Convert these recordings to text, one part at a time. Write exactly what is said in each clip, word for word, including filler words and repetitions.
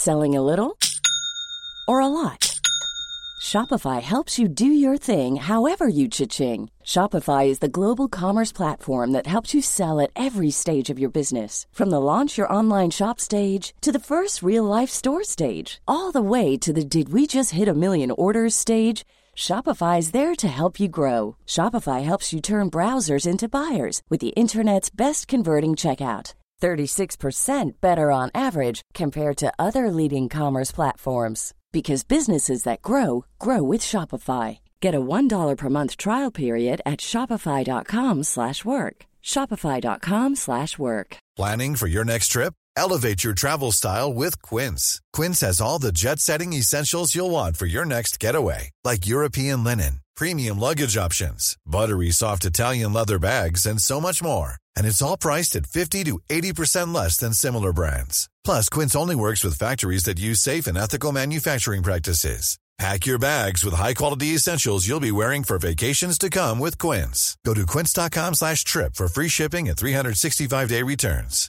Selling a little or a lot? Shopify helps you do your thing however you cha-ching. Shopify is the global commerce platform that helps you sell at every stage of your business. From the launch your online shop stage to the first real-life store stage, all the way to the did we just hit a million orders stage. Shopify is there to help you grow. Shopify helps you turn browsers into buyers with the internet's best converting checkout. thirty-six percent better on average compared to other leading commerce platforms. Because businesses that grow, grow with Shopify. Get a one dollar per month trial period at shopify.com slash work. Shopify.com slash work. Planning for your next trip? Elevate your travel style with Quince. Quince has all the jet-setting essentials you'll want for your next getaway, like European linen, premium luggage options, buttery soft Italian leather bags, and so much more. And it's all priced at fifty to eighty percent less than similar brands. Plus, Quince only works with factories that use safe and ethical manufacturing practices. Pack your bags with high-quality essentials you'll be wearing for vacations to come with Quince. Go to quince.com slash trip for free shipping and three sixty-five day returns.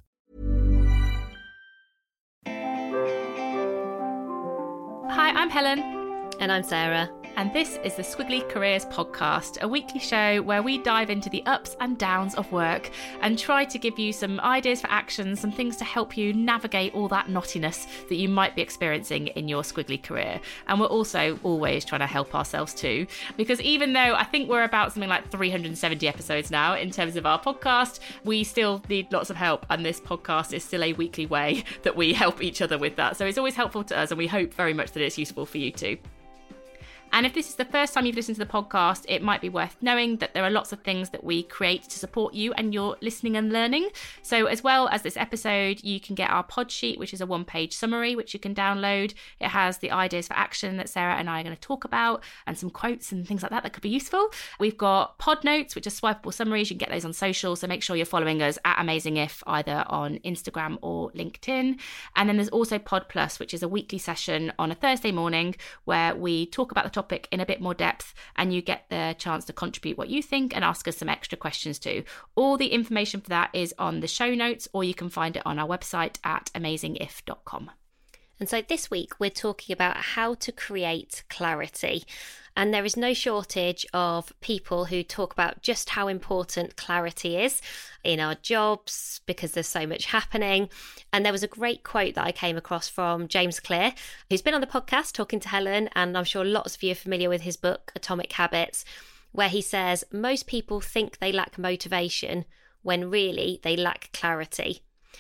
Hi, I'm Helen. And I'm Sarah. And this is the Squiggly Careers Podcast, a weekly show where we dive into the ups and downs of work and try to give you some ideas for action, some things to help you navigate all that knottiness that you might be experiencing in your squiggly career. And we're also always trying to help ourselves too, because even though I think we're about something like three hundred seventy episodes now in terms of our podcast, we still need lots of help. And this podcast is still a weekly way that we help each other with that. So it's always helpful to us, and we hope very much that it's useful for you too. And if this is the first time you've listened to the podcast, it might be worth knowing that there are lots of things that we create to support you and your listening and learning. So as well as this episode, you can get our pod sheet, which is a one-page summary, which you can download. It has the ideas for action that Sarah and I are going to talk about and some quotes and things like that that could be useful. We've got pod notes, which are swipeable summaries. You can get those on social, so make sure you're following us at Amazing If, either on Instagram or LinkedIn. And then there's also Pod Plus, which is a weekly session on a Thursday morning where we talk about the topic in a bit more depth, and you get the chance to contribute what you think and ask us some extra questions too. All the information for that is on the show notes, or you can find it on our website at amazing if dot com. And so this week we're talking about how to create clarity. And there is no shortage of people who talk about just how important clarity is in our jobs because there's so much happening. And there was a great quote that I came across from James Clear, who's been on the podcast talking to Helen, and I'm sure lots of you are familiar with his book, Atomic Habits, where he says, most people think they lack motivation when really they lack clarity.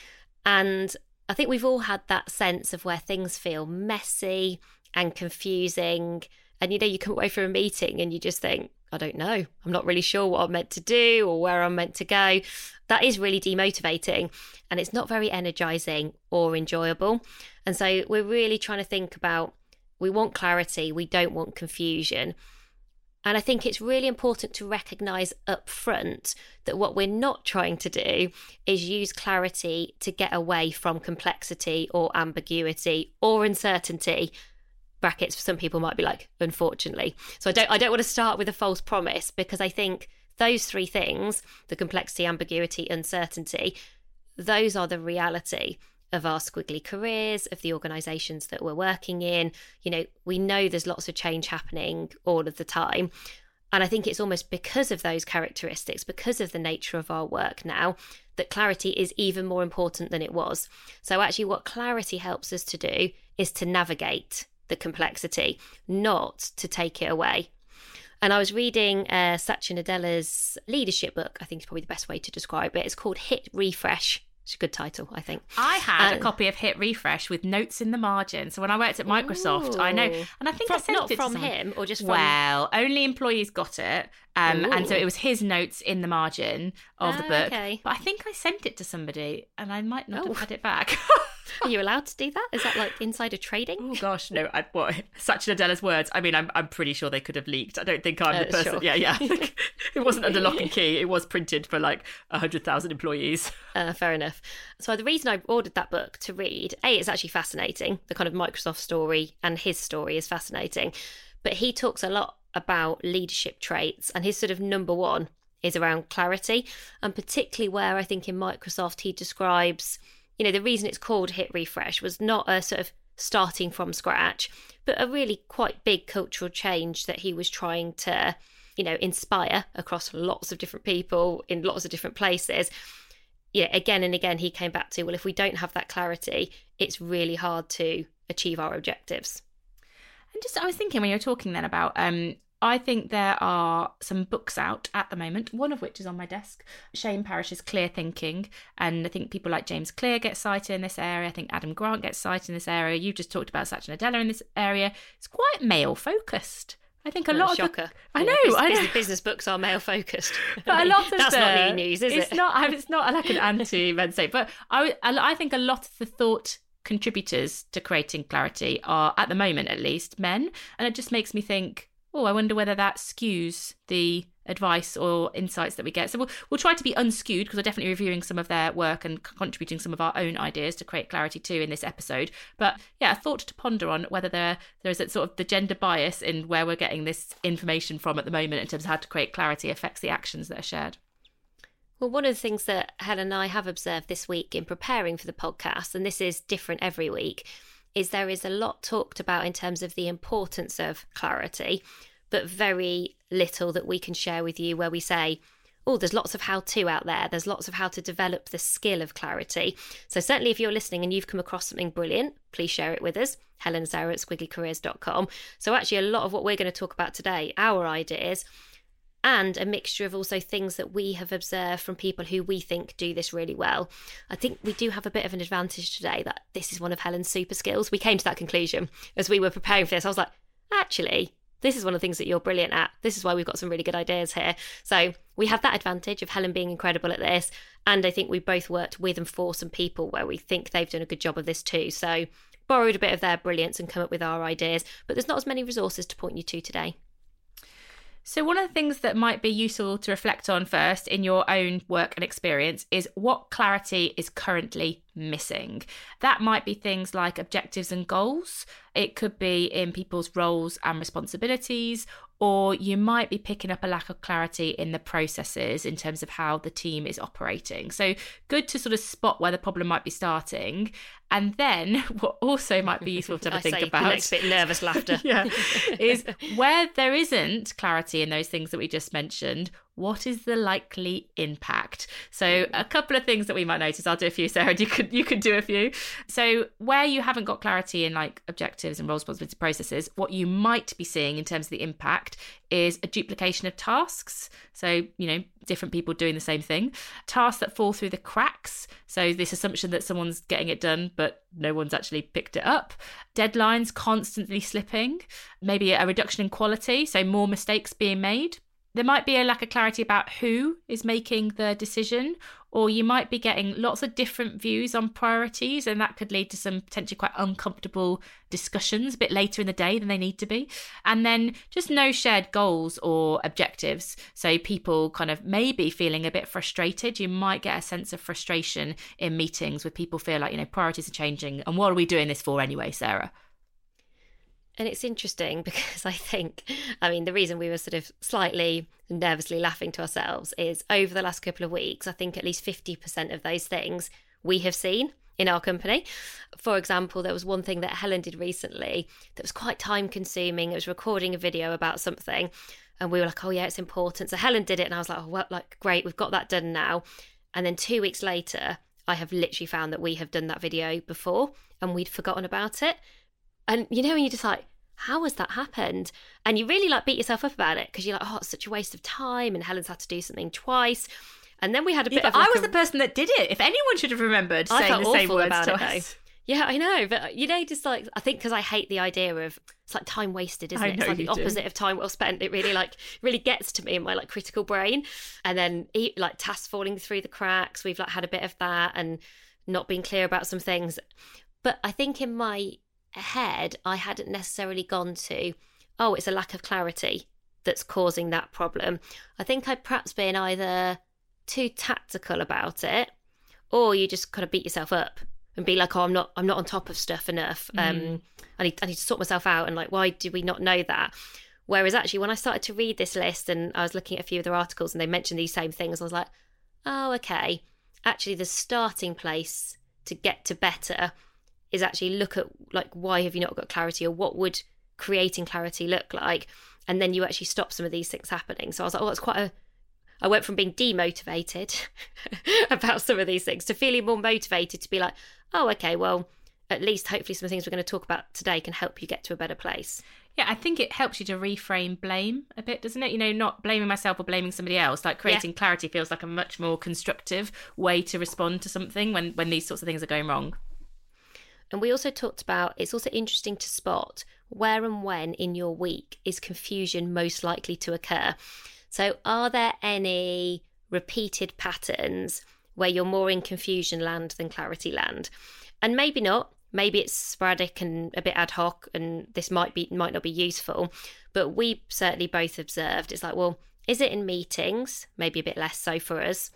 And I think we've all had that sense of where things feel messy and confusing. And, you know, you come away from a meeting and you just think, I don't know, I'm not really sure what I'm meant to do or where I'm meant to go. That is really demotivating, and it's not very energizing or enjoyable. And so we're really trying to think about, we want clarity, we don't want confusion. And I think it's really important to recognise up front that what we're not trying to do is use clarity to get away from complexity or ambiguity or uncertainty. Brackets, for some people might be like, unfortunately. So I don't I don't want to start with a false promise, because I think those three things, the complexity, ambiguity, uncertainty, those are the reality of our squiggly careers, of the organisations that we're working in. You know, we know there's lots of change happening all of the time. And I think it's almost because of those characteristics, because of the nature of our work now, that clarity is even more important than it was. So actually what clarity helps us to do is to navigate the complexity, not to take it away. And I was reading uh, Satya Nadella's leadership book. I think is probably the best way to describe it. It's called Hit Refresh. It's a good title, I think. I had um, a copy of Hit Refresh with notes in the margin. So when I worked at Microsoft, ooh. I know, and I think from, I sent not it from to him or just from. Well, only employees got it, um, and so it was his notes in the margin of ah, the book. Okay. But I think I sent it to somebody, and I might not Oh. have had it back. Are you allowed to do that? Is that like insider trading? Oh gosh, no! I, what Satya Nadella's words? I mean, I'm I'm pretty sure they could have leaked. I don't think I'm Uh, the person. sure. Yeah, yeah. It wasn't under lock and key. It was printed for like a hundred thousand employees. Uh, fair enough. So the reason I ordered that book to read, A, it's actually fascinating. The kind of Microsoft story and his story is fascinating. But he talks a lot about leadership traits, and his sort of number one is around clarity, and particularly where I think in Microsoft he describes, you know, the reason it's called Hit Refresh was not a sort of starting from scratch, but a really quite big cultural change that he was trying to, you know, inspire across lots of different people in lots of different places. Yeah, again and again, he came back to, well, if we don't have that clarity, it's really hard to achieve our objectives. And just, I was thinking when you were talking then about, um, I think there are some books out at the moment, one of which is on my desk, Shane Parrish's Clear Thinking. And I think people like James Clear get cited in this area. I think Adam Grant gets cited in this area. You just talked about Satya Nadella in this area. It's quite male focused. I think a What lot a of shocker. the, I Yeah, know, business, I know. Business, business books are male focused. But a lot of that's the, not new news, is it's it? Not, it's not like an anti-men's state, but I, I think a lot of the thought contributors to creating clarity are, at the moment at least, men, and it just makes me think, oh, I wonder whether that skews the advice or insights that we get. So we'll, we'll try to be unskewed, because we're definitely reviewing some of their work and contributing some of our own ideas to create clarity too in this episode. But yeah, a thought to ponder on whether there there is a sort of the gender bias in where we're getting this information from at the moment in terms of how to create clarity affects the actions that are shared. Well, one of the things that Helen and I have observed this week in preparing for the podcast, and this is different every week, is there is a lot talked about in terms of the importance of clarity, but very little that we can share with you where we say, oh, there's lots of how-to out there. There's lots of how to develop the skill of clarity. So certainly if you're listening and you've come across something brilliant, please share it with us. Helen and Sarah at squiggly careers dot com. So actually a lot of what we're going to talk about today, our ideas, and a mixture of also things that we have observed from people who we think do this really well. I think we do have a bit of an advantage today that this is one of Helen's super skills. We came to that conclusion as we were preparing for this. I was like, actually, this is one of the things that you're brilliant at. This is why we've got some really good ideas here. So we have that advantage of Helen being incredible at this. And I think we both worked with and for some people where we think they've done a good job of this too. So borrowed a bit of their brilliance and come up with our ideas. But there's not as many resources to point you to today. So one of the things that might be useful to reflect on first in your own work and experience is what clarity is currently missing. That might be things like objectives and goals. It could be in people's roles and responsibilities, or you might be picking up a lack of clarity in the processes in terms of how the team is operating. So good to sort of spot where the problem might be starting. And then what also might be useful to have a think say about, the next bit, nervous laughter. yeah, is where there isn't clarity in those things that we just mentioned, what is the likely impact? So a couple of things that we might notice. I'll do a few, Sarah. You could you could do a few. So where you haven't got clarity in like objectives and role responsibility processes, what you might be seeing in terms of the impact is a duplication of tasks. So, you know, different people doing the same thing. Tasks that fall through the cracks. So this assumption that someone's getting it done, but no one's actually picked it up. Deadlines constantly slipping. Maybe a reduction in quality. So more mistakes being made. There might be a lack of clarity about who is making the decision, or you might be getting lots of different views on priorities, and that could lead to some potentially quite uncomfortable discussions a bit later in the day than they need to be. And then just no shared goals or objectives. So people kind of maybe feeling a bit frustrated. You might get a sense of frustration in meetings where people feel like, you know, priorities are changing. And what are we doing this for anyway, Sarah? And it's interesting because I think, I mean, the reason we were sort of slightly nervously laughing to ourselves is over the last couple of weeks, I think at least fifty percent of those things we have seen in our company. For example, there was one thing that Helen did recently that was quite time consuming. It was recording a video about something and we were like, oh yeah, it's important. So Helen did it and I was like, oh, well, like, great, we've got that done now. And then two weeks later, I have literally found that we have done that video before and we'd forgotten about it. And, you know, and you're just like, how has that happened? And you really like beat yourself up about it because you're like, oh, it's such a waste of time. And Helen's had to do something twice. And then we had a bit yeah, of like like I was a... the person that did it. If anyone should have remembered I saying felt the same awful words about it, twice. though. Yeah, I know. But, you know, just like, I think because I hate the idea of, it's like time wasted, isn't I it? It's know like the you do. opposite of time well spent. It really like, really gets to me in my like critical brain. And then like tasks falling through the cracks. We've like had a bit of that and not being clear about some things. But I think in my head, I hadn't necessarily gone to, oh, it's a lack of clarity that's causing that problem. I think I'd perhaps been either too tactical about it, or you just kind of beat yourself up and be like, oh, I'm not, I'm not on top of stuff enough. Mm. Um, I need, I need to sort myself out. And like, why did we not know that? Whereas actually, when I started to read this list and I was looking at a few of their articles and they mentioned these same things, I was like, oh, okay. Actually, the starting place to get to better is actually look at like, why have you not got clarity, or what would creating clarity look like? And then you actually stop some of these things happening. So I was like, oh, it's quite a, I went from being demotivated about some of these things to feeling more motivated to be like, oh, okay, well, at least hopefully some things we're going to talk about today can help you get to a better place. Yeah, I think it helps you to reframe blame a bit, doesn't it? You know, not blaming myself or blaming somebody else. Like creating yeah. clarity feels like a much more constructive way to respond to something when, when these sorts of things are going wrong. And we also talked about, it's also interesting to spot where and when in your week is confusion most likely to occur. So are there any repeated patterns where you're more in confusion land than clarity land? And maybe not. Maybe it's sporadic and a bit ad hoc, and this might be might not be useful. But we certainly both observed, it's like, well, is it in meetings? Maybe a bit less so for us.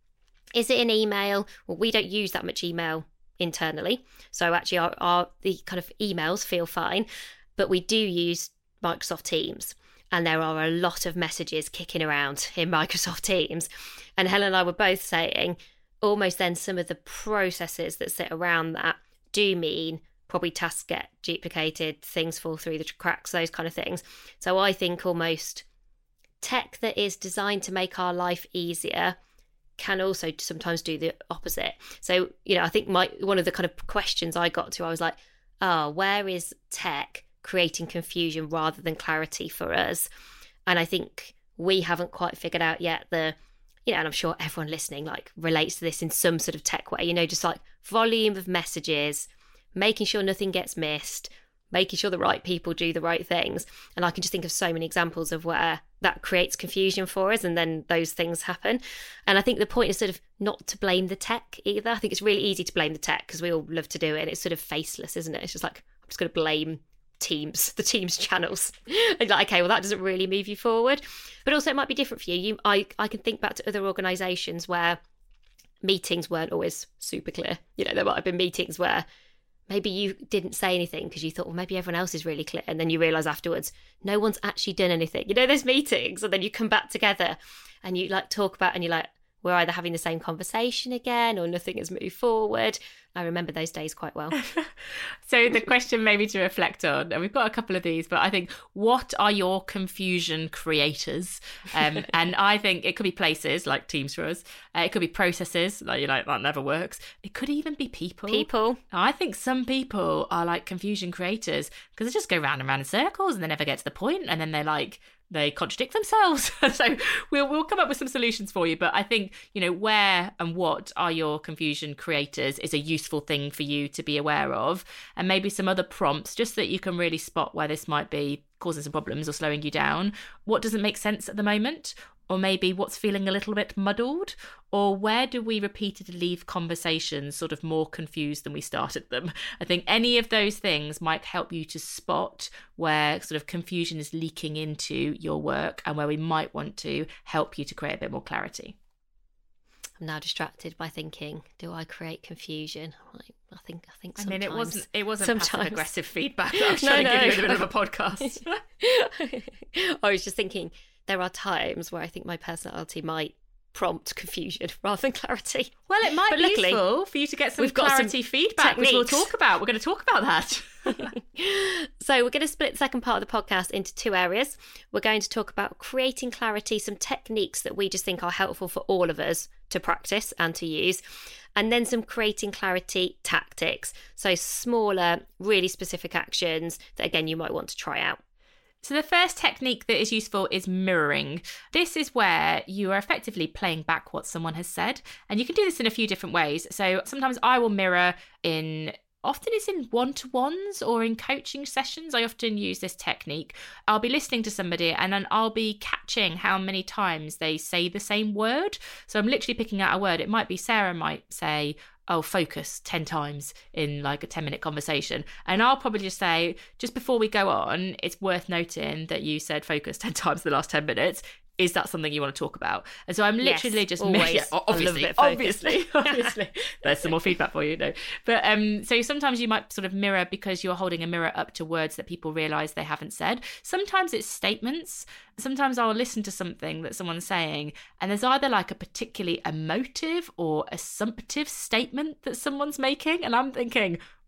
Is it in email? Well, we don't use that much email internally. So actually our, our the kind of emails feel fine. But we do use Microsoft Teams. And there are a lot of messages kicking around in Microsoft Teams. And Helen and I were both saying, almost then some of the processes that sit around that do mean probably tasks get duplicated, things fall through the cracks, those kind of things. So I think almost tech that is designed to make our life easier can also sometimes do the opposite. So, you know, I think my one of the kind of questions I got to, I was like, oh, where is tech creating confusion rather than clarity for us? And I think we haven't quite figured out yet the, you know, and I'm sure everyone listening like relates to this in some sort of tech way, you know, just like volume of messages, making sure nothing gets missed, making sure the right people do the right things. And I can just think of so many examples of where that creates confusion for us and then those things happen. And I think the point is sort of not to blame the tech either. I think it's really easy to blame the tech because we all love to do it. And it's sort of faceless, isn't it? It's just like, I'm just going to blame Teams, the Teams channels. And like, okay, well, that doesn't really move you forward. But also it might be different for you. you I, I can think back to other organisations where meetings weren't always super clear. You know, there might have been meetings where maybe you didn't say anything because you thought, well, maybe everyone else is really clear. And then you realise afterwards, no one's actually done anything. You know, there's meetings and then you come back together and you like talk about and you're like, we're either having the same conversation again or nothing has moved forward. I remember those days quite well. So the question maybe to reflect on, and we've got a couple of these, but I think, what are your confusion creators? Um, and I think it could be places like Teams for us. Uh, it could be processes, like, you know, that never works. It could even be people. People. I think some people are like confusion creators because they just go round and round in circles and they never get to the point, and then they're like, they contradict themselves. So we'll we'll come up with some solutions for you. But I think, you know, where and what are your confusion creators is a useful thing for you to be aware of. And maybe some other prompts just so that you can really spot where this might be causing some problems or slowing you down. What doesn't make sense at the moment? Or maybe what's feeling a little bit muddled? Or where do we repeatedly leave conversations sort of more confused than we started them? I think any of those things might help you to spot where sort of confusion is leaking into your work and where we might want to help you to create a bit more clarity. I'm now distracted by thinking, do I create confusion? Like, I think I think sometimes. I mean, it wasn't it wasn't sometimes. passive aggressive feedback that I was no, trying no. to give you in the middle of a podcast. I was just thinking, there are times where I think my personality might prompt confusion rather than clarity. Well, it might but be luckily, useful for you to get some we've got clarity some feedback, techniques. which we'll talk about. We're going to talk about that. So we're going to split the second part of the podcast into two areas. We're going to talk about creating clarity, some techniques that we just think are helpful for all of us to practice and to use, and then some creating clarity tactics. So smaller, really specific actions that, again, you might want to try out. So the first technique that is useful is mirroring. This is where you are effectively playing back what someone has said. And you can do this in a few different ways. So sometimes I will mirror in, often it's in one-to-ones or in coaching sessions. I often use this technique. I'll be listening to somebody and then I'll be catching how many times they say the same word. So I'm literally picking out a word. It might be Sarah might say, oh, focus ten times in like a ten minute conversation. And I'll probably just say, just before we go on, it's worth noting that you said focus ten times in the last ten minutes. Is that something you want to talk about? And so I'm literally yes, just always. Yeah, obviously, obviously, obviously. There's some more feedback for you, no. But um, so sometimes you might sort of mirror because you're holding a mirror up to words that people realise they haven't said. Sometimes it's statements. Sometimes I'll listen to something that someone's saying, and there's either like a particularly emotive or assumptive statement that someone's making, and I'm thinking,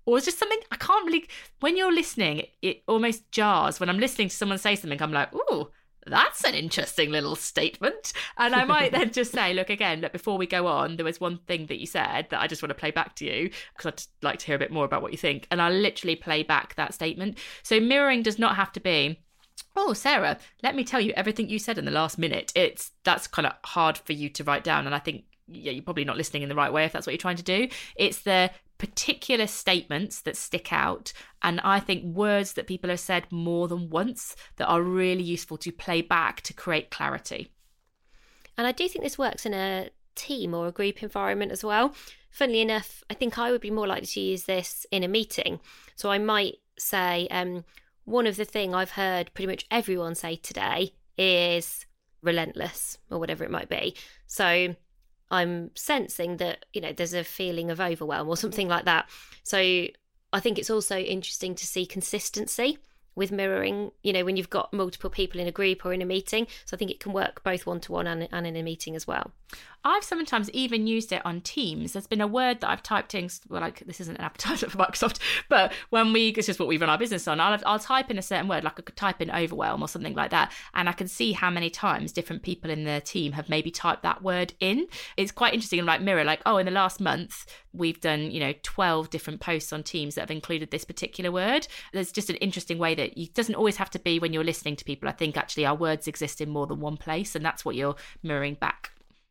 Or it's just something I can't really, when you're listening, it, it almost jars. When I'm listening to someone say something, I'm like, ooh, that's an interesting little statement. And I might then just say, look, again, look, before we go on, there was one thing that you said that I just want to play back to you because I'd like to hear a bit more about what you think. And I'll literally play back that statement. So mirroring does not have to be, oh, Sarah, let me tell you everything you said in the last minute. It's that's kind of hard for you to write down. And I think, yeah, you're probably not listening in the right way if that's what you're trying to do. It's the particular statements that stick out, and I think words that people have said more than once that are really useful to play back to create clarity. And I do think this works in a team or a group environment as well. Funnily enough, I think I would be more likely to use this in a meeting. So I might say, um, one of the things I've heard pretty much everyone say today is relentless, or whatever it might be. So I'm sensing that, you know, there's a feeling of overwhelm or something like that. So I think it's also interesting to see consistency with mirroring, you know, when you've got multiple people in a group or in a meeting. So I think it can work both one-to-one and, and in a meeting as well. I've sometimes even used it on Teams. There's been a word that I've typed in, well, like, this isn't an advertisement for Microsoft, but when we, it's just what we run our business on, I'll, I'll type in a certain word, like I could type in overwhelm or something like that, and I can see how many times different people in the team have maybe typed that word in. It's quite interesting, like mirror, like, oh, in the last month, we've done, you know, twelve different posts on Teams that have included this particular word. There's just an interesting way that it doesn't always have to be when you're listening to people. I think actually our words exist in more than one place, and that's what you're mirroring back.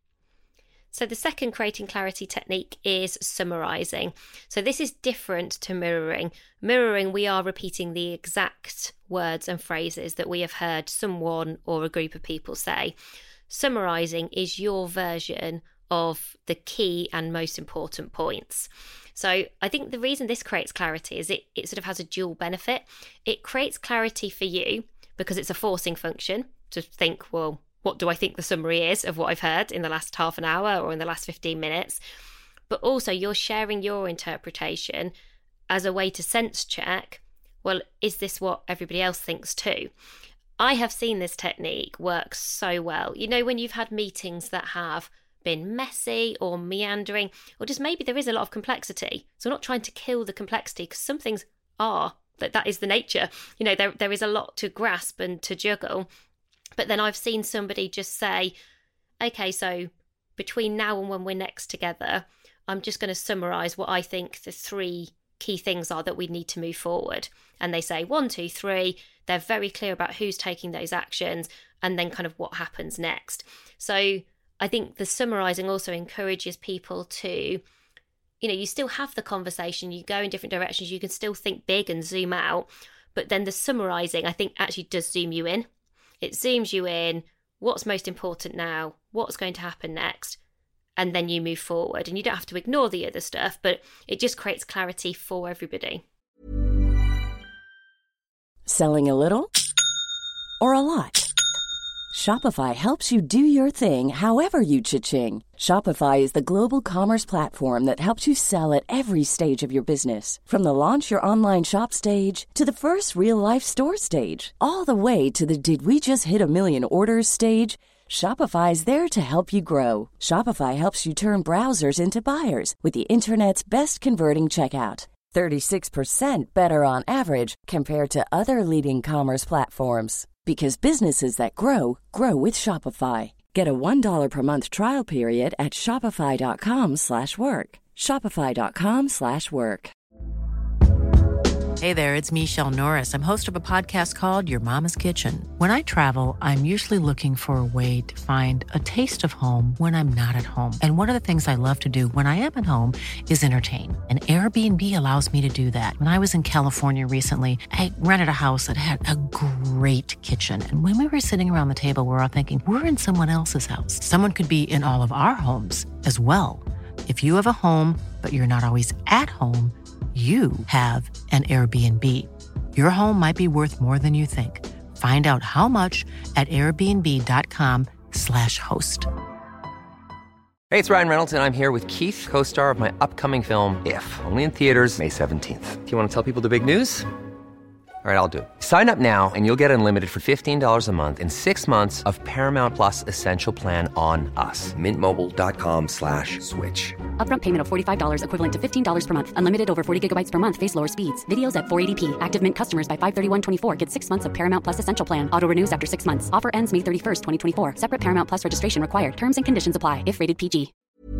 So the second creating clarity technique is summarising. So this is different to mirroring. Mirroring, we are repeating the exact words and phrases that we have heard someone or a group of people say. Summarising is your version of the key and most important points. So I think the reason this creates clarity is it, it sort of has a dual benefit. It creates clarity for you because it's a forcing function to think, well, what do I think the summary is of what I've heard in the last half an hour or in the last fifteen minutes? But also you're sharing your interpretation as a way to sense check, well, is this what everybody else thinks too? I have seen this technique work so well. You know, when you've had meetings that have been messy or meandering, or just maybe there is a lot of complexity. So we're not trying to kill the complexity, because some things are, that that is the nature. You know, there there is a lot to grasp and to juggle. But then I've seen somebody just say, okay, so between now and when we're next together, I'm just going to summarise what I think the three key things are that we need to move forward. And they say one, two, three. They're very clear about who's taking those actions and then kind of what happens next. So I think the summarising also encourages people to, you know, you still have the conversation, you go in different directions, you can still think big and zoom out. But then the summarising, I think, actually does zoom you in. It zooms you in, what's most important now, what's going to happen next, and then you move forward. And you don't have to ignore the other stuff, but it just creates clarity for everybody. Selling a little or a lot? Shopify helps you do your thing however you cha-ching. Shopify is the global commerce platform that helps you sell at every stage of your business. From the launch your online shop stage to the first real-life store stage, all the way to the did we just hit a million orders stage. Shopify's there to help you grow. Shopify helps you turn browsers into buyers with the internet's best converting checkout. thirty-six percent better on average compared to other leading commerce platforms. Because businesses that grow, grow with Shopify. Get a one dollar per month trial period at shopify.com slash work. Shopify.com slash work. Hey there, it's Michelle Norris. I'm host of a podcast called Your Mama's Kitchen. When I travel, I'm usually looking for a way to find a taste of home when I'm not at home. And one of the things I love to do when I am at home is entertain. And Airbnb allows me to do that. When I was in California recently, I rented a house that had a great kitchen. And when we were sitting around the table, we were all thinking, we're in someone else's house. Someone could be in all of our homes as well. If you have a home, but you're not always at home, you have an Airbnb. Your home might be worth more than you think. Find out how much at airbnb.com slash host. Hey, it's Ryan Reynolds, and I'm here with Keith, co-star of my upcoming film, If, only in theaters May seventeenth. Do you want to tell people the big news? All right, I'll do it. Sign up now and you'll get unlimited for fifteen dollars a month and six months of Paramount Plus Essential Plan on us. Mint Mobile dot com slash switch. Upfront payment of forty-five dollars equivalent to fifteen dollars per month. Unlimited over forty gigabytes per month. Face lower speeds. Videos at four eighty p. Active Mint customers by five thirty-one twenty-four get six months of Paramount Plus Essential Plan. Auto renews after six months. Offer ends May thirty-first, twenty twenty-four. Separate Paramount Plus registration required. Terms and conditions apply if rated P G.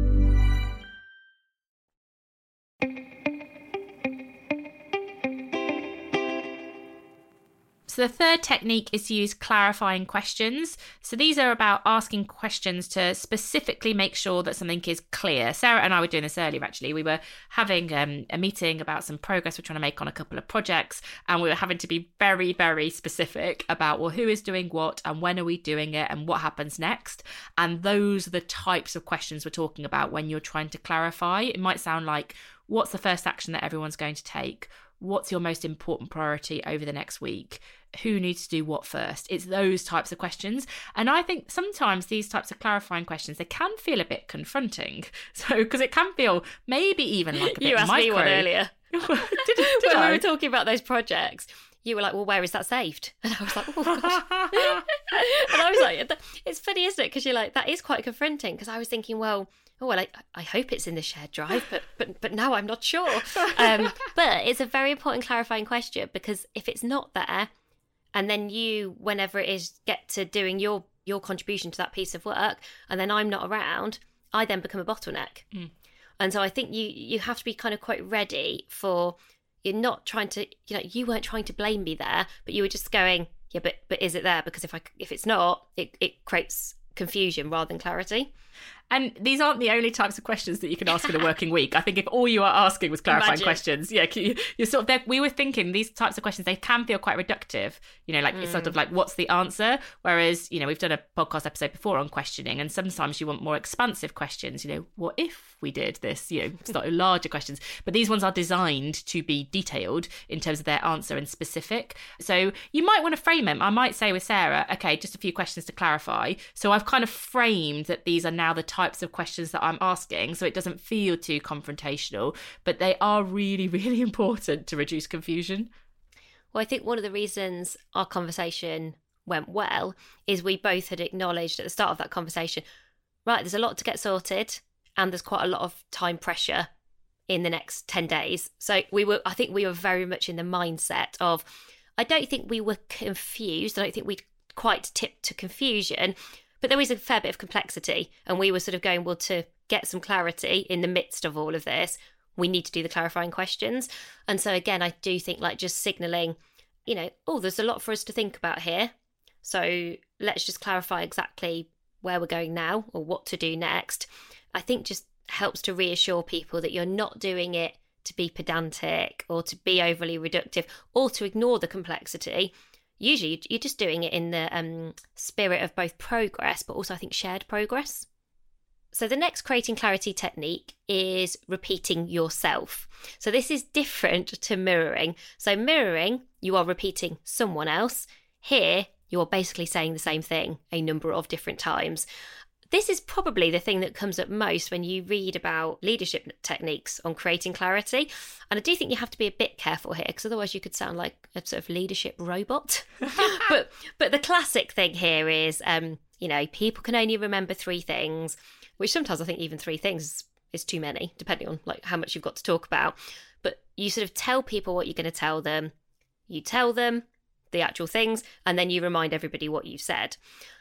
So the third technique is to use clarifying questions. So these are about asking questions to specifically make sure that something is clear. Sarah and I were doing this earlier, actually. We were having um, a meeting about some progress we're trying to make on a couple of projects, and we were having to be very, very specific about, well, who is doing what and when are we doing it and what happens next. And those are the types of questions we're talking about when you're trying to clarify. It might sound like, what's the first action that everyone's going to take? What's your most important priority over the next week? Who needs to do what first? It's those types of questions. And I think sometimes these types of clarifying questions, they can feel a bit confronting. So, because it can feel maybe even like a bit You asked micro. me one earlier. did, did when I? we were talking about those projects, you were like, well, where is that saved? And I was like, oh, gosh. And I was like, it's funny, isn't it? Because you're like, that is quite confronting. Because I was thinking, well, oh, well, I, I hope it's in the shared drive, but but but now I'm not sure. Um, but it's a very important clarifying question, because if it's not there, and then you, whenever it is, get to doing your your contribution to that piece of work, and then I'm not around, I then become a bottleneck. Mm. And so I think you you have to be kind of quite ready for, you're not trying to, you know, you weren't trying to blame me there, but you were just going, yeah, but but is it there? Because if I if it's not, it, it creates confusion rather than clarity. And these aren't the only types of questions that you can ask in a working week. I think if all you are asking was clarifying Imagine. questions, yeah, you, you're sort of, we were thinking these types of questions, they can feel quite reductive. You know, like mm. it's sort of like, what's the answer? Whereas, you know, we've done a podcast episode before on questioning, and sometimes you want more expansive questions. You know, what if we did this? You know, sort of larger questions. But these ones are designed to be detailed in terms of their answer and specific. So you might want to frame them. I might say with Sarah, okay, just a few questions to clarify. So I've kind of framed that these are now the types of questions that I'm asking, so it doesn't feel too confrontational, but they are really, really important to reduce confusion. Well, I think one of the reasons our conversation went well is we both had acknowledged at the start of that conversation, right, there's a lot to get sorted and there's quite a lot of time pressure in the next ten days. So we were, I think we were very much in the mindset of, I don't think we were confused. I don't think we'd quite tipped to confusion, but there was a fair bit of complexity, and we were sort of going, well, to get some clarity in the midst of all of this, we need to do the clarifying questions. And so again, I do think like just signalling, you know, oh, there's a lot for us to think about here. So let's just clarify exactly where we're going now or what to do next. I think just helps to reassure people that you're not doing it to be pedantic or to be overly reductive or to ignore the complexity. Usually you're just doing it in the um, spirit of both progress, but also I think shared progress. So the next creating clarity technique is repeating yourself. So this is different to mirroring. So mirroring, you are repeating someone else. Here, you are basically saying the same thing a number of different times. This is probably the thing that comes up most when you read about leadership techniques on creating clarity. And I do think you have to be a bit careful here, because otherwise you could sound like a sort of leadership robot. but but the classic thing here is, um, you know, people can only remember three things, which sometimes I think even three things is too many, depending on like how much you've got to talk about. But you sort of tell people what you're going to tell them. You tell them the actual things, and then you remind everybody what you've said.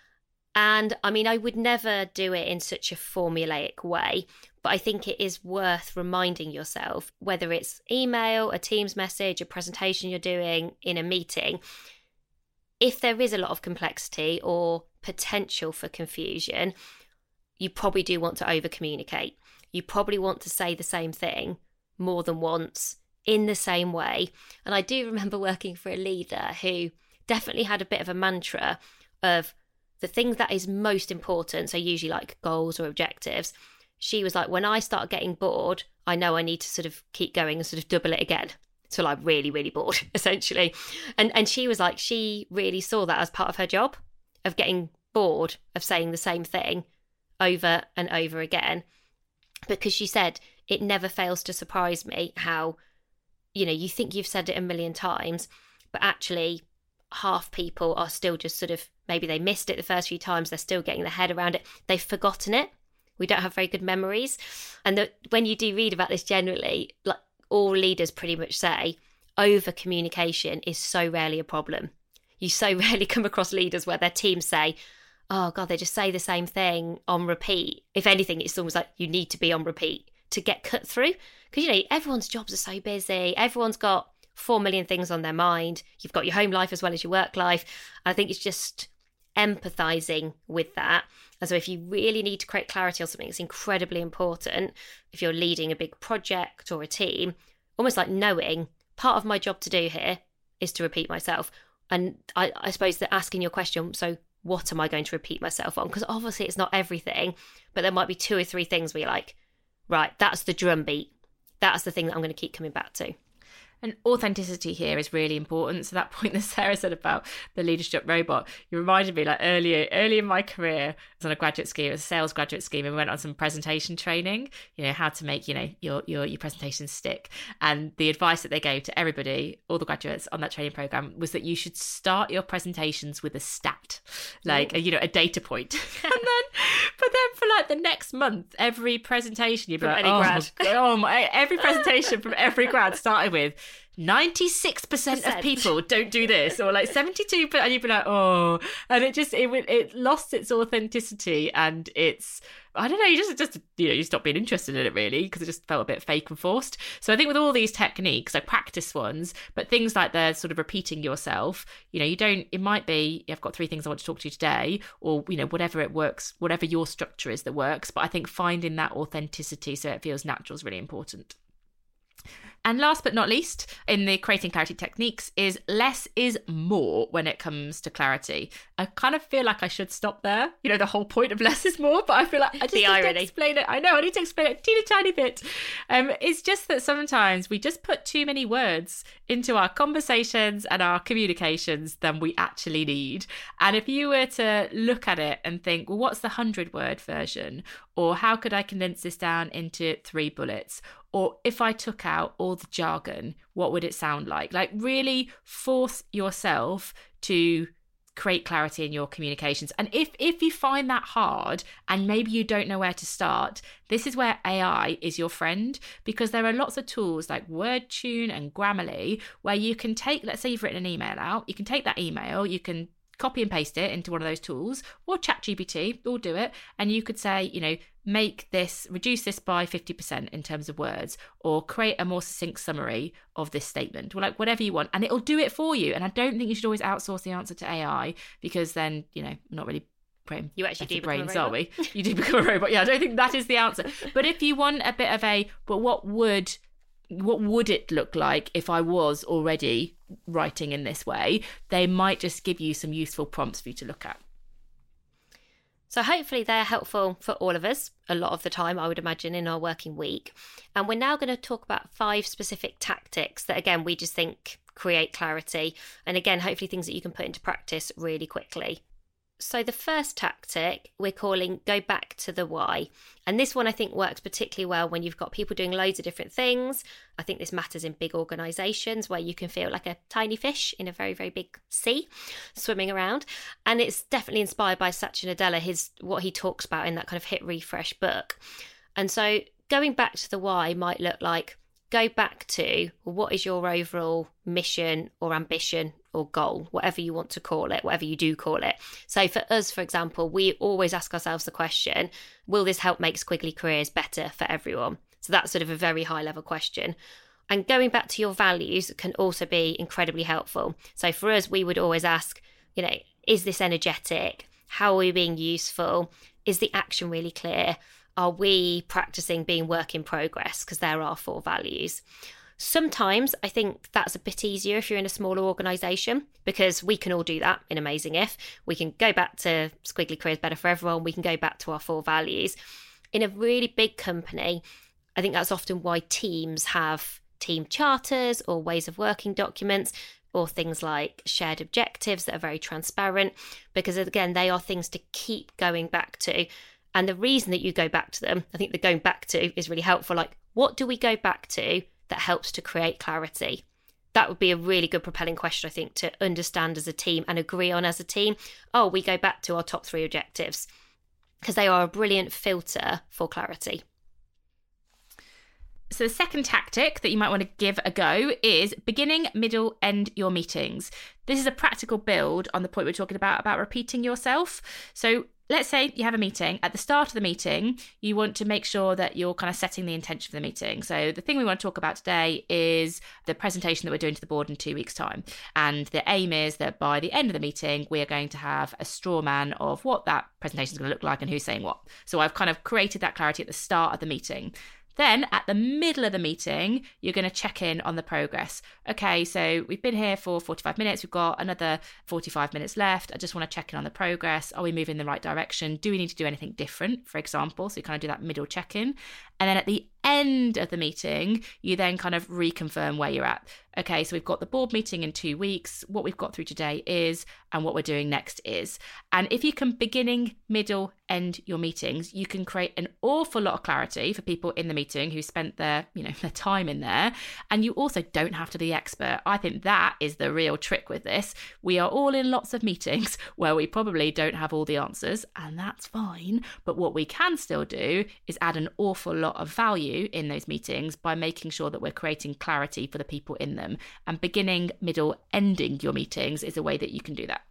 And I mean, I would never do it in such a formulaic way, but I think it is worth reminding yourself, whether it's email, a Teams message, a presentation you're doing in a meeting, if there is a lot of complexity or potential for confusion, you probably do want to over communicate. You probably want to say the same thing more than once in the same way. And I do remember working for a leader who definitely had a bit of a mantra of the thing that is most important, so usually like goals or objectives. She was like, when I start getting bored, I know I need to sort of keep going and sort of double it again till I'm really, really bored, essentially. And and she was like, she really saw that as part of her job, of getting bored of saying the same thing over and over again. Because she said, it never fails to surprise me how, you know, you think you've said it a million times, but actually half people are still just sort of, maybe they missed it the first few times, they're still getting their head around it, they've forgotten it. We don't have very good memories. And the, when you do read about this generally, like all leaders pretty much say, over communication is so rarely a problem. You so rarely come across leaders where their teams say, oh God, they just say the same thing on repeat. If anything, it's almost like you need to be on repeat to get cut through. Because, you know, everyone's jobs are so busy. Everyone's got four million things on their mind. You've got your home life as well as your work life. I think it's just empathizing with that. And so if you really need to create clarity on something, it's incredibly important. If you're leading a big project or a team, almost like knowing part of my job to do here is to repeat myself. And I, I suppose that asking your question, so what am I going to repeat myself on? Because obviously it's not everything, but there might be two or three things where you're like, right, that's the drumbeat. That's the thing that I'm going to keep coming back to. And authenticity here is really important. So that point that Sarah said about the leadership robot, you reminded me, like earlier, early in my career, I was on a graduate scheme, a sales graduate scheme, and we went on some presentation training, you know, how to make, you know, your your your presentation stick. And the advice that they gave to everybody, all the graduates on that training program, was that you should start your presentations with a stat, like, a, you know, a data point. And then, but then for like the next month, every presentation, you'd be From like, any oh, grad. oh my, every presentation from every grad started with, ninety-six percent of people don't do this, or like seventy-two percent, and you'd be like, oh, and it just, it it lost its authenticity, and it's, I don't know, you just, just you know, you stop being interested in it really, because it just felt a bit fake and forced. So I think with all these techniques, like practice ones, but things like the sort of repeating yourself, you know, you don't, it might be, I've got three things I want to talk to you today, or, you know, whatever it works, whatever your structure is that works, but I think finding that authenticity so it feels natural is really important. And last but not least, in the creating clarity techniques, is less is more when it comes to clarity. I kind of feel like I should stop there. You know, the whole point of less is more, but I feel like I just The need irony. to explain it. I know, I need to explain it a teeny tiny bit. Um, it's just that sometimes we just put too many words into our conversations and our communications than we actually need. And if you were to look at it and think, well, what's the hundred word version? Or how could I condense this down into three bullets? Or if I took out all the jargon, what would it sound like? Like really force yourself to create clarity in your communications. And if if you find that hard and maybe you don't know where to start, this is where A I is your friend, because there are lots of tools like WordTune and Grammarly where you can take, let's say you've written an email out, you can take that email, you can copy and paste it into one of those tools, or ChatGPT will do it, and you could say, you know, make this, reduce this by fifty percent in terms of words, or create a more succinct summary of this statement, or like whatever you want, and it'll do it for you. And I don't think you should always outsource the answer to A I, because then, you know, not really brain You actually do become a brains, robot. are we? You do become a robot. Yeah, I don't think that is the answer. But if you want a bit of a, but what would what would it look like if I was already writing in this way, they might just give you some useful prompts for you to look at. So hopefully they're helpful for all of us a lot of the time, I would imagine, in our working week. And we're now going to talk about five specific tactics that, again, we just think create clarity. And again, hopefully things that you can put into practice really quickly. So the first tactic we're calling go back to the why. And this one I think works particularly well when you've got people doing loads of different things. I think this matters in big organisations where you can feel like a tiny fish in a very, very big sea swimming around. And it's definitely inspired by Satya Nadella, his what he talks about in that kind of Hit Refresh book. And so going back to the why might look like go back to what is your overall mission or ambition or goal, whatever you want to call it, whatever you do call it. So for us, for example, we always ask ourselves the question, will this help make Squiggly Careers better for everyone? So that's sort of a very high level question. And going back to your values can also be incredibly helpful. So for us, we would always ask, you know, is this energetic? How are we being useful? Is the action really clear? Are we practicing being work in progress? Because there are four values. Sometimes I think that's a bit easier if you're in a smaller organisation, because we can all do that in Amazing If. We can go back to Squiggly Careers Better for Everyone. We can go back to our four values. In a really big company, I think that's often why teams have team charters or ways of working documents, or things like shared objectives that are very transparent, because again, they are things to keep going back to. And the reason that you go back to them, I think the going back to is really helpful. Like, what do we go back to that helps to create clarity? that would be a really good propelling question, I think, to understand as a team and agree on as a team. Oh, we go back to our top three objectives, because they are a brilliant filter for clarity. So the second tactic that you might want to give a go is beginning, middle, end your meetings. This is a practical build on the point we're talking about, about repeating yourself. So let's say you have a meeting. At the start of the meeting, you want to make sure that you're kind of setting the intention for the meeting. So the thing we want to talk about today is the presentation that we're doing to the board in two weeks' time. And the aim is that by the end of the meeting, we are going to have a straw man of what that presentation is going to look like and who's saying what. So I've kind of created that clarity at the start of the meeting. Then at the middle of the meeting, you're going to check in on the progress. Okay, so we've been here for forty-five minutes. We've got another forty-five minutes left. I just want to check in on the progress. Are we moving in the right direction? Do we need to do anything different, for example? So you kind of do that middle check-in. And then at the end of the meeting, you then kind of reconfirm where you're at. Okay, so we've got the board meeting in two weeks. What we've got through today is, and what we're doing next is. And if you can beginning, middle, end your meetings, you can create an awful lot of clarity for people in the meeting who spent their, you know, their time in there. And you also don't have to be the expert. I think that is the real trick with this. We are all in lots of meetings where we probably don't have all the answers, and that's fine. But what we can still do is add an awful lot of value in those meetings by making sure that we're creating clarity for the people in them. And beginning, middle, ending your meetings is a way that you can do that.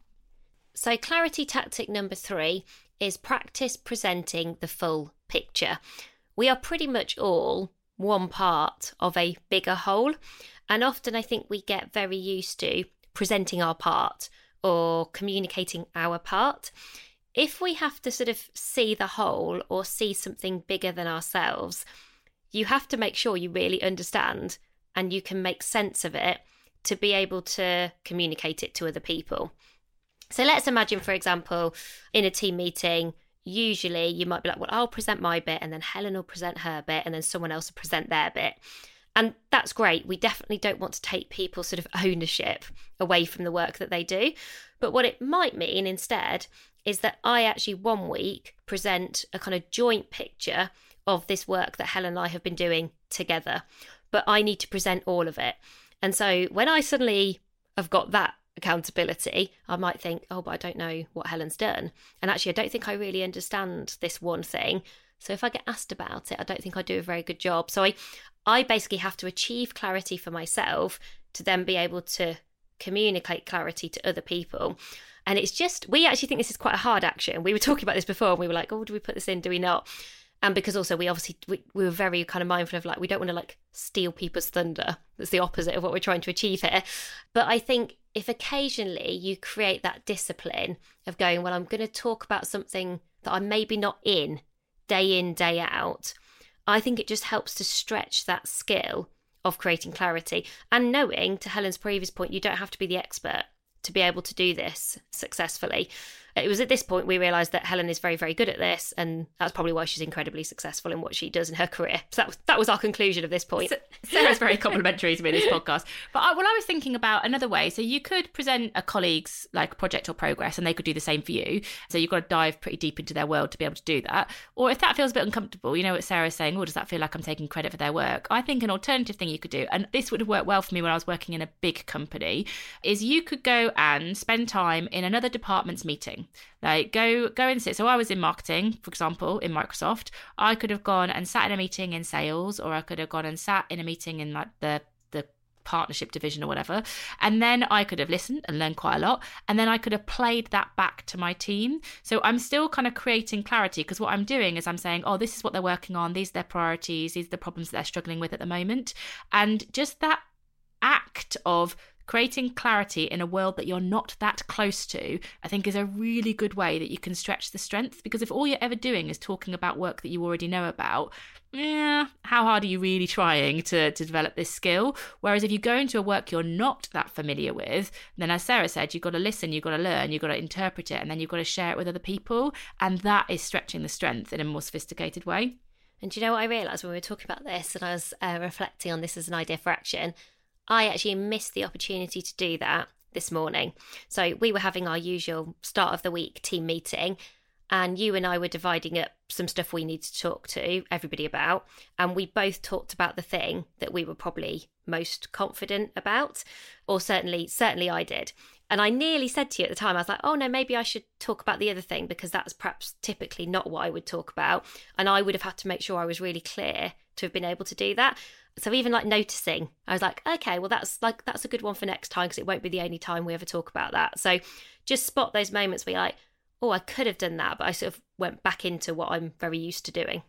So clarity tactic number three is practice presenting the full picture. We are pretty much all one part of a bigger whole. And often I think we get very used to presenting our part or communicating our part. If we have to sort of see the whole or see something bigger than ourselves, you have to make sure you really understand and you can make sense of it to be able to communicate it to other people. So let's imagine, for example, in a team meeting, usually you might be like, well, I'll present my bit and then Helen will present her bit and then someone else will present their bit. And that's great. We definitely don't want to take people's sort of ownership away from the work that they do. But what it might mean instead is that I actually one week present a kind of joint picture of this work that Helen and I have been doing together. But I need to present all of it. And so when I suddenly have got that accountability, I might think, oh, but I don't know what Helen's done. And actually, I don't think I really understand this one thing. So if I get asked about it, I don't think I do a very good job. So I, I basically have to achieve clarity for myself to then be able to communicate clarity to other people. And it's just, we actually think this is quite a hard action. We were talking about this before and we were like, oh, do we put this in? Do we not? And because also we obviously, we, we were very kind of mindful of like, we don't want to like steal people's thunder. That's the opposite of what we're trying to achieve here. But I think if occasionally you create that discipline of going, well, I'm going to talk about something that I'm maybe not in day in, day out, I think it just helps to stretch that skill of creating clarity and knowing, to Helen's previous point, you don't have to be the expert to be able to do this successfully. It was at this point we realised that Helen is very, very good at this, and that's probably why she's incredibly successful in what she does in her career. So that was, that was our conclusion of this point. Sarah's very complimentary to me in this podcast. But I, well, I was thinking about another way. So you could present a colleague's like project or progress, and they could do the same for you. So you've got to dive pretty deep into their world to be able to do that. Or if that feels a bit uncomfortable, you know what Sarah's saying, oh, does that feel like I'm taking credit for their work? I think an alternative thing you could do, and this would have worked well for me when I was working in a big company, is you could go and spend time in another department's meeting. Like go go and sit. So I was in marketing, for example, in Microsoft. I could have gone and sat in a meeting in sales, or I could have gone and sat in a meeting in like the the partnership division or whatever. And then I could have listened and learned quite a lot. And then I could have played that back to my team. So I'm still kind of creating clarity, because what I'm doing is I'm saying, oh, this is what they're working on. These are their priorities. These are the problems that they're struggling with at the moment. And just that act of creating clarity in a world that you're not that close to, I think is a really good way that you can stretch the strength. Because if all you're ever doing is talking about work that you already know about, yeah, how hard are you really trying to, to develop this skill? Whereas if you go into a work you're not that familiar with, then as Sarah said, you've got to listen, you've got to learn, you've got to interpret it, and then you've got to share it with other people. And that is stretching the strength in a more sophisticated way. And do you know what I realised when we were talking about this, and I was uh, reflecting on this as an idea for action? I actually missed the opportunity to do that this morning. So we were having our usual start of the week team meeting, and you and I were dividing up some stuff we need to talk to everybody about, and we both talked about the thing that we were probably most confident about, or certainly certainly I did. And I nearly said to you at the time, I was like, oh no, maybe I should talk about the other thing, because that's perhaps typically not what I would talk about, and I would have had to make sure I was really clear to have been able to do that. So even like noticing, I was like, okay, well that's like that's a good one for next time, because it won't be the only time we ever talk about that. So just spot those moments where you're like, oh, I could have done that, but I sort of went back into what I'm very used to doing.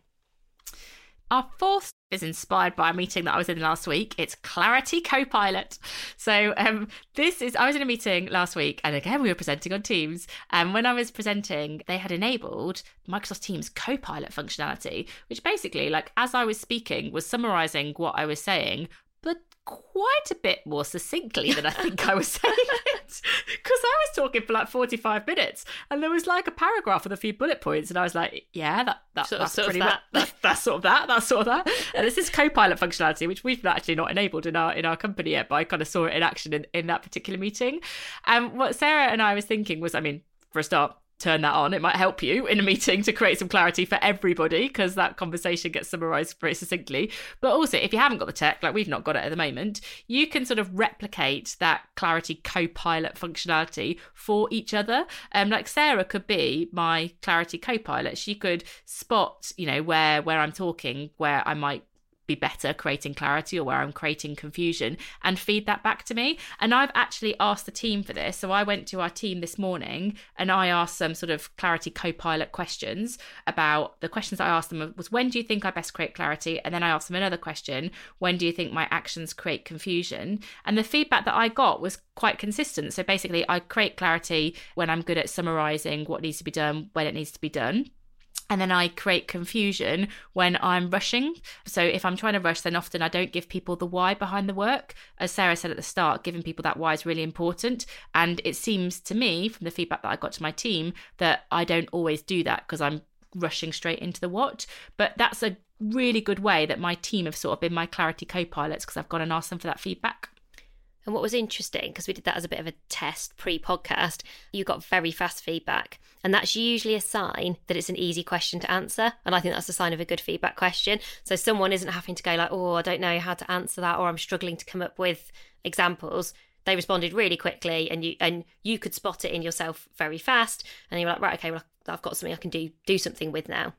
Our fourth is inspired by a meeting that I was in last week. It's Clarity Copilot. So um, this is, I was in a meeting last week, and again, we were presenting on Teams. And when I was presenting, they had enabled Microsoft Teams Copilot functionality, which basically, like, as I was speaking, was summarizing what I was saying, but quite a bit more succinctly than I think I was saying it. Because I was talking for like forty-five minutes, and there was like a paragraph with a few bullet points, and I was like, yeah, that, that sort that's of, pretty sort of much that. that's, that's sort of that that's sort of that and this is Copilot functionality, which we've actually not enabled in our in our company yet, but I kind of saw it in action in, in that particular meeting. And um, what Sarah and I was thinking was, I mean, for a start, turn that on. It might help you in a meeting to create some clarity for everybody, because that conversation gets summarized very succinctly. But also, if you haven't got the tech, like we've not got it at the moment, you can sort of replicate that Clarity Copilot functionality for each other. Um, like Sarah could be my Clarity Copilot. She could spot, you know, where where I'm talking, where I might be better creating clarity, or where I'm creating confusion, and feed that back to me. And I've actually asked the team for this. So I went to our team this morning and I asked some sort of Clarity Copilot questions. About the questions I asked them was, when do you think I best create clarity? And then I asked them another question, when do you think my actions create confusion? And the feedback that I got was quite consistent. So basically, I create clarity when I'm good at summarizing what needs to be done, when it needs to be done. And then I create confusion when I'm rushing. So if I'm trying to rush, then often I don't give people the why behind the work. As Sarah said at the start, giving people that why is really important. And it seems to me, from the feedback that I got to my team, that I don't always do that because I'm rushing straight into the what. But that's a really good way that my team have sort of been my Clarity Co-pilots, because I've gone and asked them for that feedback. And what was interesting, because we did that as a bit of a test pre-podcast, you got very fast feedback. And that's usually a sign that it's an easy question to answer. And I think that's a sign of a good feedback question. So someone isn't having to go like, oh, I don't know how to answer that, or I'm struggling to come up with examples. They responded really quickly, and you and you could spot it in yourself very fast. And you were like, right, okay, well, I've got something I can do do something with now.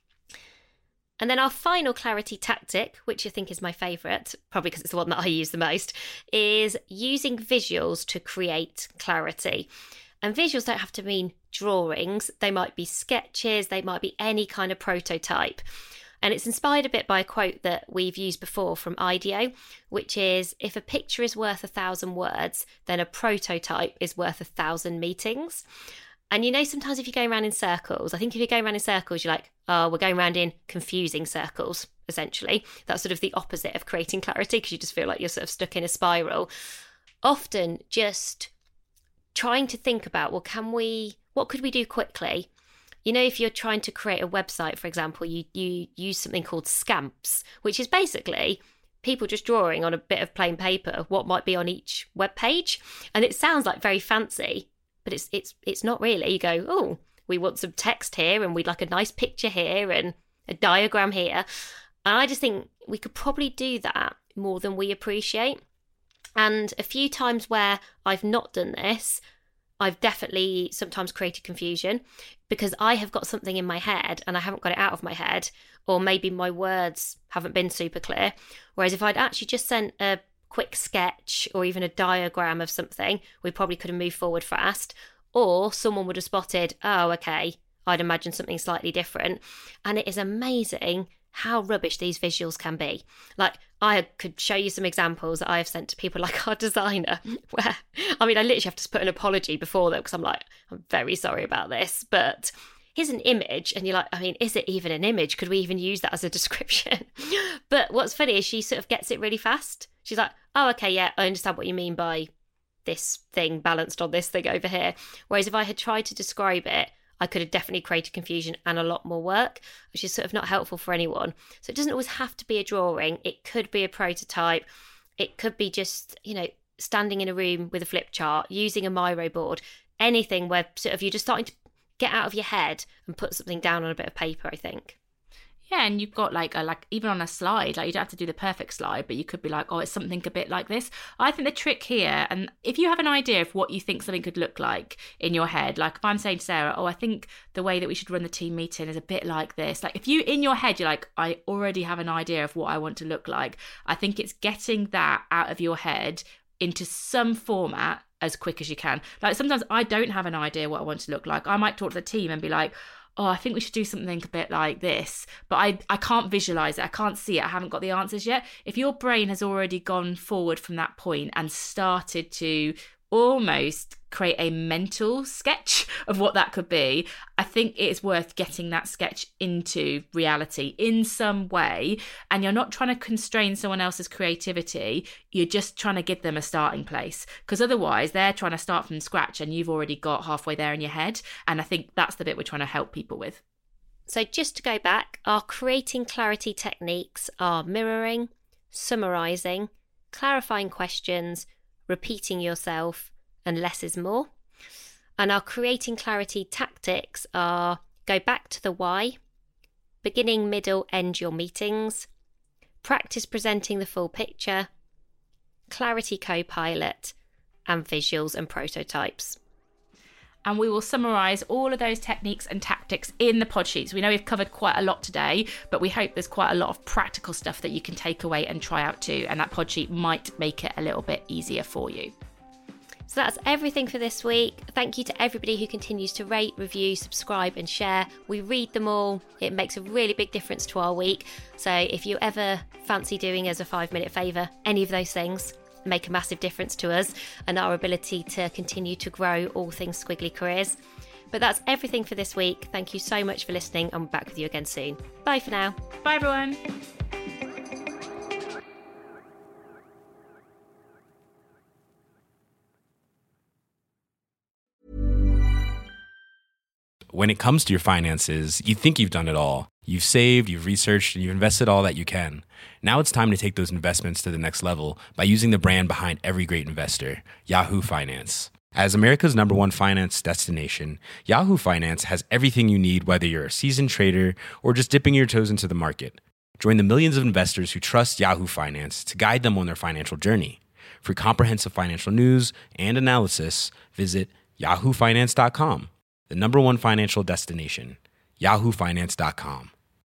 And then our final clarity tactic, which I think is my favourite, probably because it's the one that I use the most, is using visuals to create clarity. And visuals don't have to mean drawings. They might be sketches, they might be any kind of prototype. And it's inspired a bit by a quote that we've used before from IDEO, which is, if a picture is worth a thousand words, then a prototype is worth a thousand meetings. And you know, sometimes if you're going around in circles, I think if you're going around in circles, you're like, oh, we're going around in confusing circles, essentially. That's sort of the opposite of creating clarity, because you just feel like you're sort of stuck in a spiral. Often just trying to think about, well, can we, what could we do quickly? You know, if you're trying to create a website, for example, you, you use something called Scamps, which is basically people just drawing on a bit of plain paper what might be on each web page. And it sounds like very fancy, but it's it's it's not really. You go, oh, we want some text here, and we'd like a nice picture here and a diagram here. And I just think we could probably do that more than we appreciate. And a few times where I've not done this, I've definitely sometimes created confusion, because I have got something in my head and I haven't got it out of my head, or maybe my words haven't been super clear. Whereas if I'd actually just sent a quick sketch or even a diagram of something, we probably could have moved forward fast, or someone would have spotted, oh, okay, I'd imagine something slightly different. And it is amazing how rubbish these visuals can be. Like, I could show you some examples that I have sent to people like our designer, where, I mean, I literally have to put an apology before them, because I'm like, I'm very sorry about this, but here's an image. And you're like, I mean, is it even an image? Could we even use that as a description? But what's funny is she sort of gets it really fast. She's like, oh, okay, yeah, I understand what you mean by this thing balanced on this thing over here. Whereas if I had tried to describe it, I could have definitely created confusion and a lot more work, which is sort of not helpful for anyone. So it doesn't always have to be a drawing. It could be a prototype. It could be just, you know, standing in a room with a flip chart, using a Miro board, anything where sort of you're just starting to get out of your head and put something down on a bit of paper, I think. Yeah, and you've got like a like even on a slide, like you don't have to do the perfect slide, but you could be like, oh, it's something a bit like this. I think the trick here, and if you have an idea of what you think something could look like in your head, like if I'm saying to Sarah, oh, I think the way that we should run the team meeting is a bit like this. Like if you in your head, you're like, I already have an idea of what I want to look like. I think it's getting that out of your head into some format as quick as you can. Like sometimes I don't have an idea what I want to look like. I might talk to the team and be like, oh, I think we should do something a bit like this. But I, I can't visualize it. I can't see it. I haven't got the answers yet. If your brain has already gone forward from that point and started to almost create a mental sketch of what that could be, I think it's worth getting that sketch into reality in some way. And you're not trying to constrain someone else's creativity. You're just trying to give them a starting place, because otherwise they're trying to start from scratch and you've already got halfway there in your head. And I think that's the bit we're trying to help people with. So just to go back, our creating clarity techniques are mirroring, summarising, clarifying questions, repeating yourself, and less is more. And our creating clarity tactics are go back to the why, beginning, middle, end your meetings, practice presenting the full picture, clarity co-pilot, and visuals and prototypes. And we will summarise all of those techniques and tactics in the pod sheets. We know we've covered quite a lot today, but we hope there's quite a lot of practical stuff that you can take away and try out too. And that pod sheet might make it a little bit easier for you. So that's everything for this week. Thank you to everybody who continues to rate, review, subscribe and share. We read them all. It makes a really big difference to our week. So if you ever fancy doing us a five minute favour, any of those things make a massive difference to us and our ability to continue to grow all things Squiggly Careers. But that's everything for this week. Thank you so much for listening, and we're back with you again soon. Bye for now. Bye everyone. When it comes to your finances, you think you've done it all. You've saved, you've researched, and you've invested all that you can. Now it's time to take those investments to the next level by using the brand behind every great investor, Yahoo Finance. As America's number one finance destination, Yahoo Finance has everything you need, whether you're a seasoned trader or just dipping your toes into the market. Join the millions of investors who trust Yahoo Finance to guide them on their financial journey. For comprehensive financial news and analysis, visit yahoo finance dot com. The number one financial destination, yahoo finance dot com.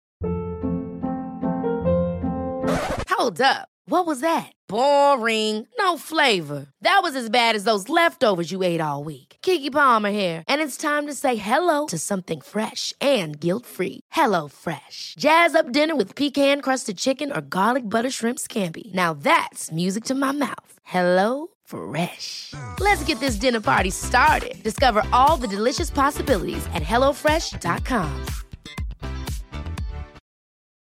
Hold up. What was that? Boring. No flavor. That was as bad as those leftovers you ate all week. Keke Palmer here. And it's time to say hello to something fresh and guilt-free. Hello Fresh. Jazz up dinner with pecan-crusted chicken or garlic butter shrimp scampi. Now that's music to my mouth. Hello Fresh. Let's get this dinner party started. Discover all the delicious possibilities at hello fresh dot com.